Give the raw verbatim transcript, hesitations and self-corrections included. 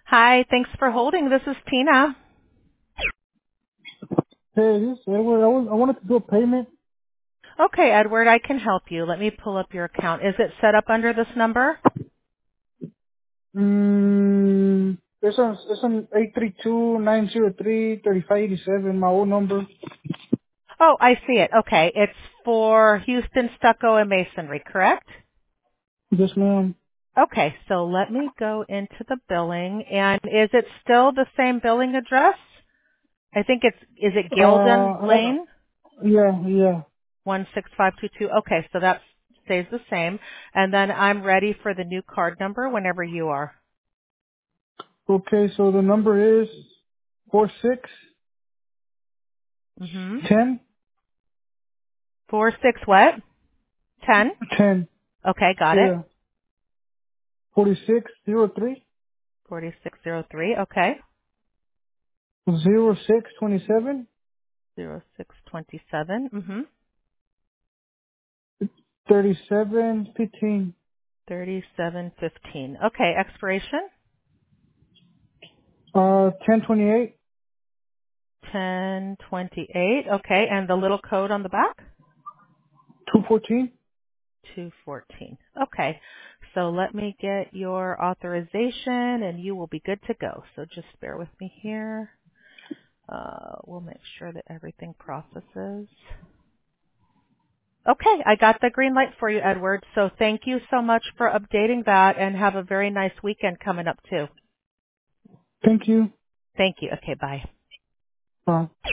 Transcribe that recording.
Hi, thanks for holding. This is Tina. Hey, this is Edward. I was I wanted to do a payment. Okay, Edward, I can help you. Let me pull up your account. Is it set up under this number? Mm, it's on it's on eight three two nine zero three thirty five eighty seven. My old number. Oh, I see it. Okay, it's for Houston Stucco and Masonry, correct? Yes, ma'am. Okay, so let me go into the billing. And is it still the same billing address? I think it's, is it Uh, Gilden I got Lane? yeah, yeah. one six five two two. Okay, so that stays the same. And then I'm ready for the new card number whenever you are. Okay, so the number is four six Mm-hmm. ten Four six what? Ten? ten. Okay, got it. Yeah, forty six zero three forty-six oh three, okay. zero six twenty seven zero six twenty-seven, mm-hmm. thirty seven fifteen. thirty-seven fifteen. Okay, expiration? Uh, ten twenty eight ten twenty-eight, okay. And the little code on the back? two fourteen. two fourteen. Okay, so let me get your authorization and you will be good to go. So just bear with me here. Uh, we'll make sure that everything processes. Okay, I got the green light for you, Edward. So thank you so much for updating that and have a very nice weekend coming up too. Thank you. Thank you. Okay, bye. Bye.